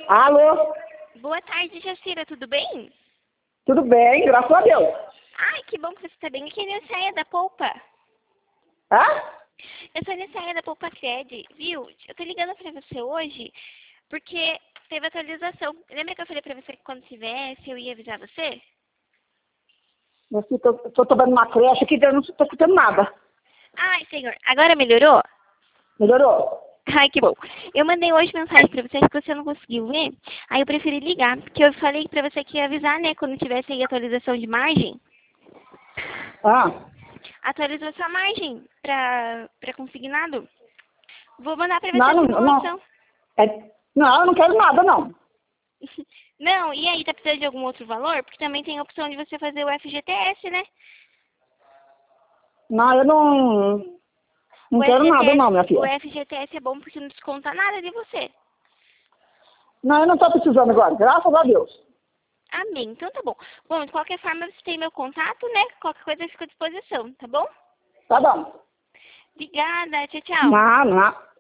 Alô? Boa tarde, Jacira, tudo bem? Tudo bem, graças a Deus. Ai, que bom que você está bem. Aqui é a Nissaia da Polpa. Hã? Eu sou a Nissaia da Polpa Cred, viu? Eu tô ligando pra você hoje porque teve atualização. Lembra que eu falei pra você que quando tivesse eu ia avisar você? Meu filho, tô tomando uma creche aqui, eu não tô escutando nada. Ai, senhor, agora melhorou? Melhorou? Ai, que bom. Eu mandei hoje mensagem pra você que você não conseguiu ver. Aí eu preferi ligar, porque eu falei pra você que ia avisar, né, quando tivesse aí atualização de margem. Ah, Atualizou sua margem pra consignado. Vou mandar pra você não, essa não, não. informação. Não, eu não quero nada, não. Não, e aí, tá precisando de algum outro valor? Porque também tem a opção de você fazer o FGTS, né? Não, eu não quero nada, não, minha O filha. FGTS é bom porque não desconta nada de você. Não, eu não tô precisando agora, graças a Deus. Amém, então tá bom. Bom, de qualquer forma, você tem meu contato, né? Qualquer coisa eu fico à disposição, tá bom? Tá bom. Obrigada, tchau, tchau. Não, não.